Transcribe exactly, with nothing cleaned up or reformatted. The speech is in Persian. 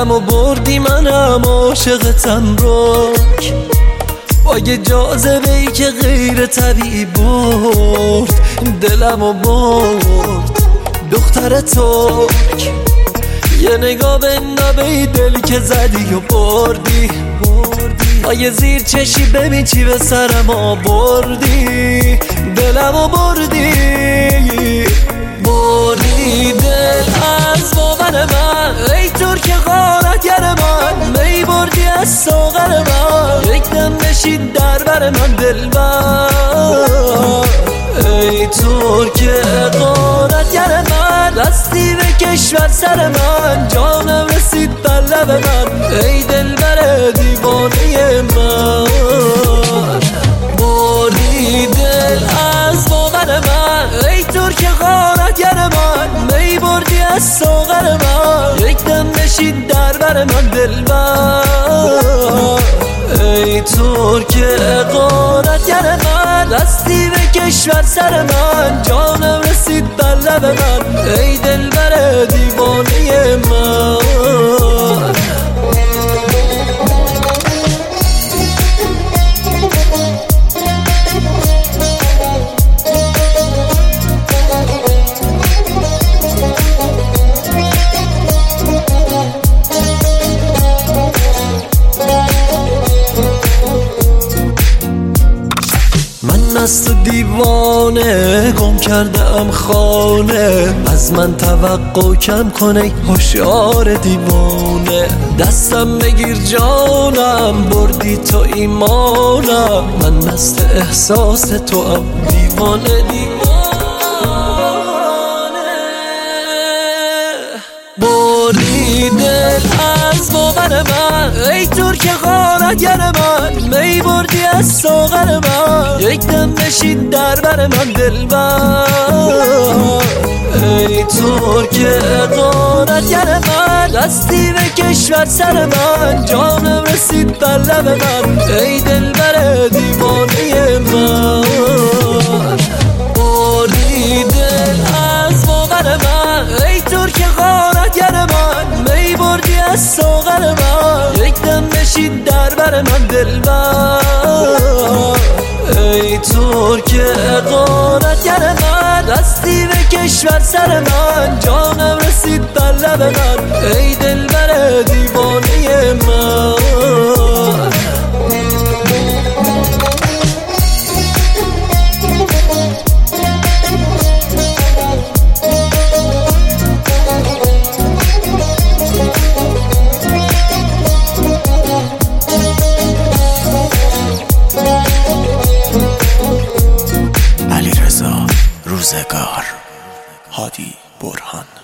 دلم و بردی منم عاشقتم روک با یه جاذبه ای که غیر طبیعی برد دلم و برد دختر ترک. یه نگاه به نبه دلی که زدی و بردی با یه زیر چشی ببین چی به سرم آوردی دلم و بردی بردی دل از باور من ای ترک غارتگر من می بردی از ساغر من یک دم نشید در بر من دلبر ای ترک غارتگر من دستی به کشور سر من جانم رسید بر لب من ای دلبر دیوانه من بردی دل از باور من ای ترک غارتگر من می بردی از ساغر من یک دم نشید در بر من دلبر ای ترک غارتگر من دستی به کشور سر من جانم رسید بر لب من ای دلبر دیوانه من از تو دیوانه گم کردم خانه از من توقع کم کنه هوشیار دیوانه دستم بگیر جانم بردی تو ایمانم من مست احساس تو ام دیوانه دیوانه بردی دل از باور من ای ترک غارتگر من می بردی از ساغر من یک دم نشید در بر من دلبر ای ترک غارتگر من دستی به کشور سر من جانم رسید بر لب من ای دلبر دیوانه من بردی دل از باور من ای ترک غارتگر من می بردی از ساغر من یک دم نشید در بر من دلبر ای ترک غارتگر من دستی به کشور سر من جانم رسید بر لب من ای دلبر دیوانه من روزگار هادی برهان.